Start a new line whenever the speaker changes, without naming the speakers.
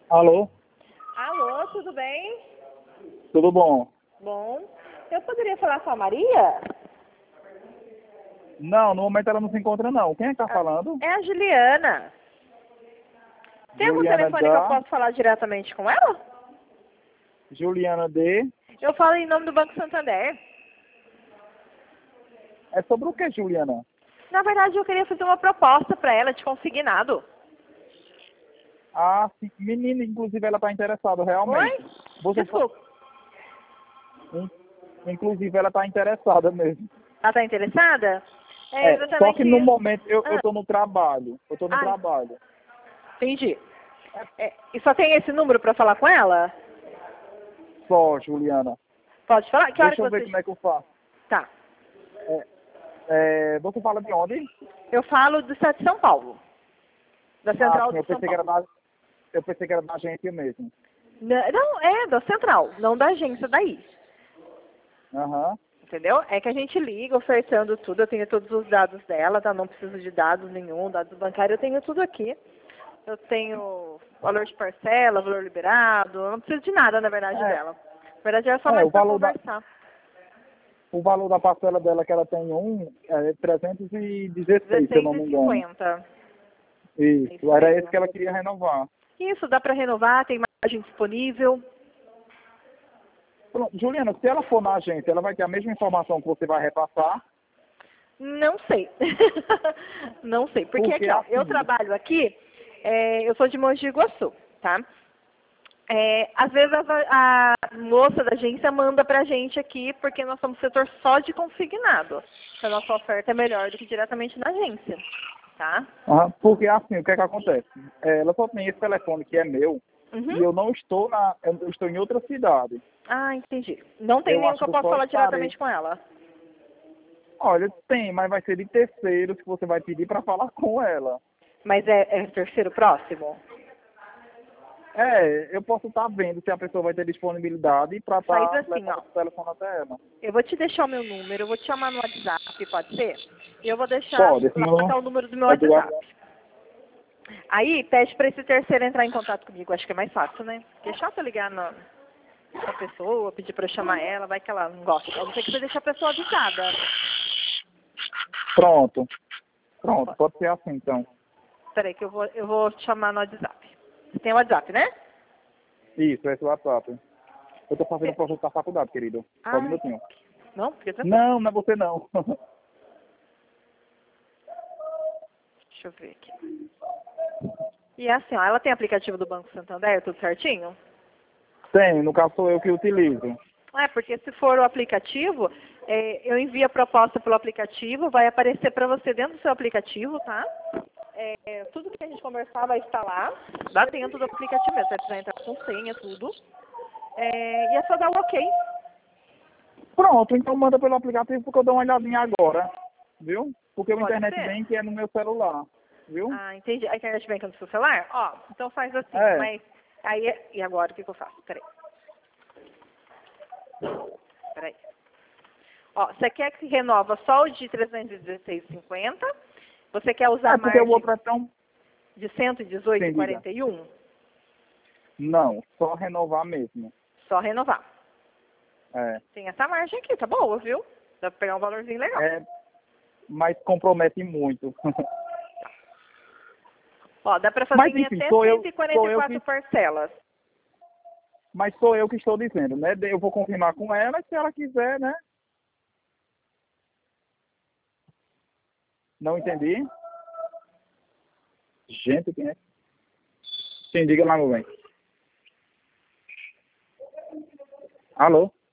Alô?
Alô, tudo bem?
Tudo bom?
Bom. Eu poderia falar com a Maria?
Não, no momento ela não se encontra não. Quem é que tá falando?
É a Juliana. Tem algum
Juliana
telefone que eu posso falar diretamente com ela?
Juliana D.
Eu falo em nome do Banco Santander.
É sobre o que, Juliana?
Na verdade, eu queria fazer uma proposta para ela de consignado.
Ah, sim. Menina, inclusive ela tá interessada, realmente.
Oi?
Você fa-
Desculpa.
In- Inclusive ela tá interessada mesmo.
Ela está interessada? É
Só
exatamente
que no
isso.
momento eu
Ah,
tô no trabalho. Eu tô no
ai,
trabalho.
entendi. E só tem esse número para falar com ela?
Só, Juliana.
Pode falar? Que hora
Deixa
que
eu ver
você...
como é que eu faço.
Tá.
Você fala de onde?
Eu falo do estado de São Paulo. Da
Ah,
Central
sim,
de São Paulo.
eu pensei que era da agência mesmo.
Não, é da Central, não da agência daí.
Aham.
Entendeu? É que a gente liga ofertando tudo, eu tenho todos os dados dela, tá? Não preciso de dados nenhum, dados bancários, eu tenho tudo aqui. Eu tenho valor de parcela, valor liberado, eu não preciso de nada, na verdade, dela. Na verdade, é só mais
O
para
valor
conversar.
o valor da parcela dela que ela tem é 316, se eu não me engano.
16,50. Isso
Isso, era esse
mesmo.
que ela queria renovar.
Isso, dá para renovar, tem margem disponível.
Pronto, Juliana, se ela for na agência, ela vai ter a mesma informação que você vai repassar,
Não sei. Não sei. Porque
porque
aqui, ó, eu
assim,
trabalho aqui, eu sou de Mogi de Guaçu, tá? Às vezes a moça da agência manda pra gente aqui, porque nós somos setor só de consignado. Então, a nossa oferta é melhor do que diretamente na agência, tá?
porque assim, o que é que acontece? Ela só tem esse telefone que é meu,
Uhum.
e eu estou em outra cidade.
Ah, entendi. Não tem
Eu
nenhum
acho
que eu
que eu
possa
só
falar
estarei.
diretamente com ela.
Olha, tem, mas vai ser de terceiros que você vai pedir para falar com ela.
Mas é terceiro próximo?
Eu posso estar vendo se a pessoa vai ter disponibilidade para
Faz
estar
assim,
levando
ó.
o telefone até ela.
Eu vou te deixar o meu número, eu vou te chamar no WhatsApp, pode ser? E eu vou deixar
Pode, esse
lá
número
tá o número do meu
é do
WhatsApp.
WhatsApp.
Aí pede pra esse terceiro entrar em contato comigo, acho que é mais fácil, né? Porque é chato eu ligar pra pessoa, pedir pra eu chamar ela, vai que ela não gosta. A não ser que você deixe a pessoa avisada.
Pronto, pode ser assim então.
Peraí que eu vou te chamar no WhatsApp. Você tem o WhatsApp, né?
Isso, esse é o WhatsApp. Eu tô fazendo
Você...
um projeto da faculdade, querido. Só um
Ai,
minutinho.
não? Fica tranquilo.
Não, não é você não.
Deixa eu ver aqui. E é assim, ó, ela tem aplicativo do Banco Santander, tudo certinho?
Tem, no caso sou eu que utilizo.
Porque se for o aplicativo, eu envio a proposta pelo aplicativo, vai aparecer para você dentro do seu aplicativo, tá? Tudo que a gente conversar vai estar lá dentro do aplicativo mesmo. Você vai precisar entrar com senha, tudo. E é só dar o ok.
Pronto, então manda pelo aplicativo porque eu dou uma olhadinha agora, viu? Porque o
Pode
internet
ser?
vem que é no meu celular, viu?
Ah, entendi. A internet vem no seu celular? Ó, então faz assim,
É,
mas aí, e agora o que eu faço? Peraí. Ó, você quer que renova só o de 316,50? Você quer usar a
porque o
margem
outro é tão...
de
Sim, diga.
118,41?
Não, só renovar mesmo.
Só renovar.
É,
Tem essa margem aqui, tá boa, viu? Dá pra pegar um valorzinho legal.
mas compromete muito.
Ó, dá pra fazer
Mas
em
enfim,
até
sou eu
144 parcelas.
mas sou eu que estou dizendo, né? Eu vou confirmar com ela, se ela quiser, né? Não entendi. Gente, quem é? Sim, diga lá, meu bem. Alô?